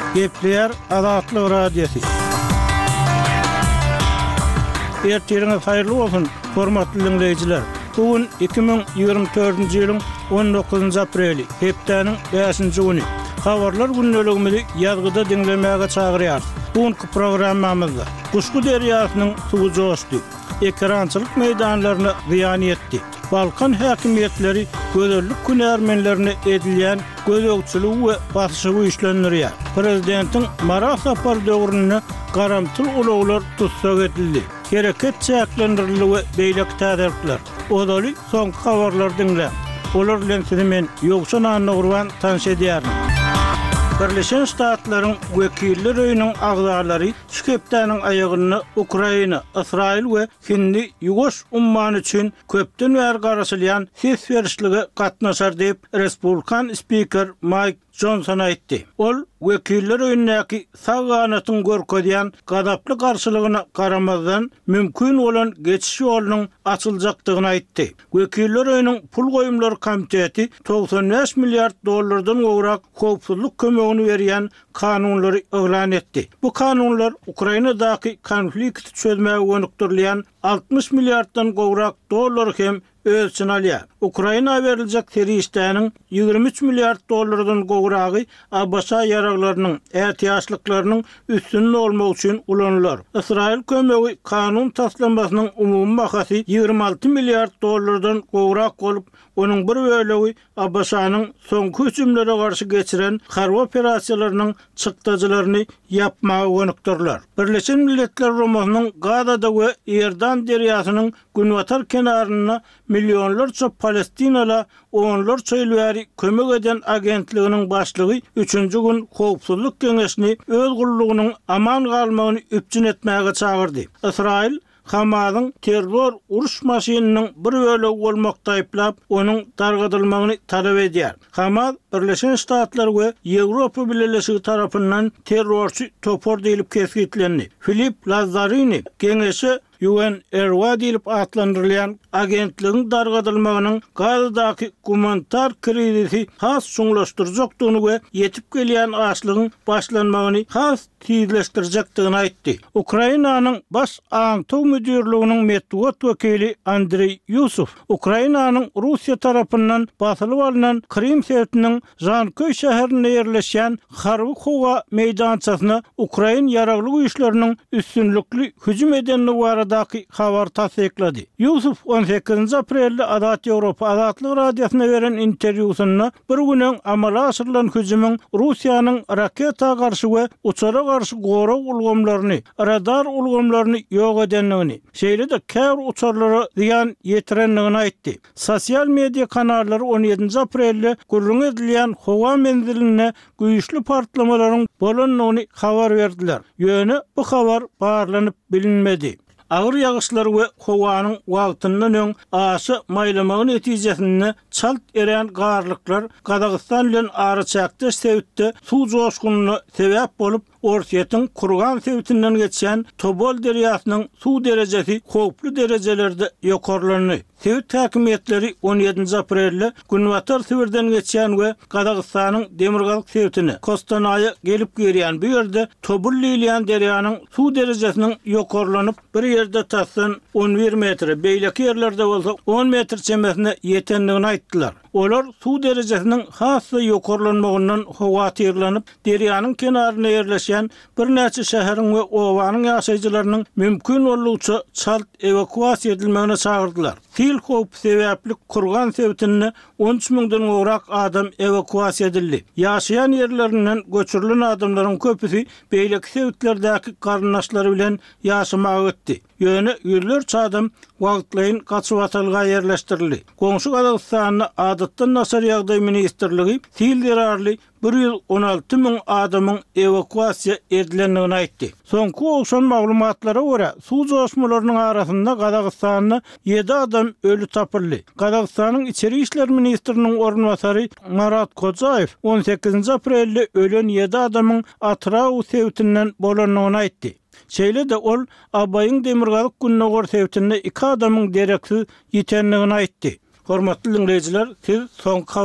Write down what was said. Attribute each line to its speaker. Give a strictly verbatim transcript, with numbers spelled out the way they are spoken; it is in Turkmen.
Speaker 1: Gepler Azatlyk Radiosu. Ertirine hayırlı olsun, hormatly dinleyijiler. Bugün iki bin ýygrimi dördünji ýylyň on dokuzunji apreli, hepdeniň beşinji güni. Habarlar günneligimizi ýazgyda dinlemäge çagyrýar. Bugünkü programmamyzda Guşgu derýasynyň suwy joşdy, ekrançylyk meýdanlaryny ziýan etdi. Balkan häkimetleri gözellik günärmenlerine edilýän gözegçilik we basyşy güýçlendirýär. Prezidentiň Marat sapar döwrüne garamtyl ulaglar tutsak edildi. Hereket çäklendirildi we beýlek täzirler. Odaly soňky habarlar dinle. Olar bilen sizi men ýoksa nanyny gurban tanış edýärim. Birleşen Ştatlaryň wekiller öýüniň agzalary şükepdäniň aýagyny Ukraina, Israil we Hindi ýugoş umman üçin köpden bäri garaşylýan ses berişlige gatnaşar diýip Respublikan spiker Mike Johnson aýtdy. Ol wekiller öýünäki saganatyň görkezýän gadaply garşylygyna garamazdan mümkin bolan geçiş ýolunyň açyljakdygyny aýtdy. Wekiller öýüniň pul goýumlary komiteti doksan beş milliard dollardan gowrak howpsuzlyk kömegini berýän kanunlary elan etdi. Bu kanunlar Ukrainadaky konflikti çözmäge gönükdirilýän altmış milliarddan gowrak dollar hem ölçün alýar. Ukraina beriljek terişdäniň ýygrimi üç milliard dollardan gowragy Abbasa ýaraglarynyň ähtiýaçlyklarynyň üstünde bolmak üçin ulanýar. Israil kömegi kanun taslamasynyň umumy bahasy ýygrimi alty milliard dollardan gowrak bolup, onuň bir bölegi Abbasanyň soňky hüjümlere garşy geçiren harby operasiýalarynyň çykdyjylaryny ýapmagy gönükdirler. Birleşen Milletler Romanynyň Gazada we Erdan derýasynyň günwatar kenaryna milyonlarça Palestinala onlarça ýylbäri kömek eden agentliginiň başlygy üçünji gün howpsuzlyk geňeşini öz gullugynyň aman galmagyny üpjün etmäge çagyrdy. Israil Hamasyň terror uruş maşininiň bir bölegi bolmakda aýplap, onuň dargadylmagyny talap edýär. Hamas Birleşen Ştatlar we Ýewropa Birleşigi tarapyndan terrorçy topor diýilip kesgitlendi. Filip Lazzarini geňeşi U N R W A diýilip atlandyrylýan agentligiň dargadylmagynyň Gazadaky humanitar krizisi has şuňlaşdyrjakdygyny we ýetip gelýän açlygyň başlanmagyny has tizleşdirjakdygyny aýtdy. Ukrainanyň baş aňtaw müdirliginiň medeniýet wekili Andrey Yusuf, Ukrainanyň Russiýa tarapyndan basylyp alynan Krim şehriniň Jankoy şäherine ýerleşýän harby howa meýdançasyna Ukraina ýaragly güýçleriniň üstünlikli hüjüm edenini baradaky habar tasdiklady. Yusuf on sekizinji aprelde Azat Ýewropa Azatlyk Radiosyna beren interwýusynda bir günen amala aşyrylan hüjümüň Russiýanyň raketa garşy we uçara garşy gorag ulgamlaryny, radar ulgamlaryny ýok edenligini, şeýle-de käbir uçarlara ziýan ýetirenligini aýtdy. Sosial media kanallary on ýedinji aprelde gurrun edilýän howa menziline güýçli partlamalaryň bolanyny habar berdiler. Ýöne bu habar barlanyp bilinmedi. Ağır yağışlar we howanyň wagtyndan öň aşy maýlamagy netijesinde çalt eren garlyklar Gazagystan bilen araçakda sebäpde suw joşgunyna sebäp bolup, Orsiýetin kurgan sebäpinden geçen Tobol derýasynyň suw derejesi howply derejelerde ýokarlandy. Sebäp häkimetleri on ýedinji aprelde günwatar sebärden geçen we Gazagystanyň demirgalyk sebäpine Kostanaýa gelip gelýän bu ýerde Tobol liýan derýanyň suw derejesiniň ýokarlanyp bir ýerde tassan on bir metre, beýleki ýerlerde bolsa on metr çemesine ýetenligini aýtdylar. Olar suw derejesiniň hasy ýokarlanmagyndan howatyrlanyp, derýanyň kenaryna ýerleşýän bir näçe şäheriň we owanyň ýaşaýjylarynyň mümkin bolýança çalt evakuasiýa edilmegine çagyrdylar. Fil howp sebäpli kurgan sebäpine on üç miňden gowrak adam evakuasiýa edildi. Ýaşaýan ýerlerinden göçürilen adamlaryň köpüsi beýleki sebäplerdäki garnaşlary bilen ýaşamagy etdi. Ýöne ýüllerçe adam wagtlaýyn gaçyp atylga ýerleşdirildi. Goňşy Gazagystanyň adatdan nasar ýagdaý ministrligi Fil derarly bir ýüz on alty miň adamyň evakuasiýa edilenligini aýtdy. Soňky ogşan maglumatlara görä, suw joşmalarynyň arasynda Gazagystanyň ýedi adam ölü tapyldy. Gazagystanyň içeri işler ministriniň ornwasary Marat Kojaýew on sekizinji aprelde ölen ýedi adamyň atraw sebäpinden bolanyny aýtdy. Şeýle-de ol Abaýyň demirgalyk günnägor sebäpinde iki adamyň dereksiz ýetenligini aýtdy. Hormatly dinleyijiler, siz soňky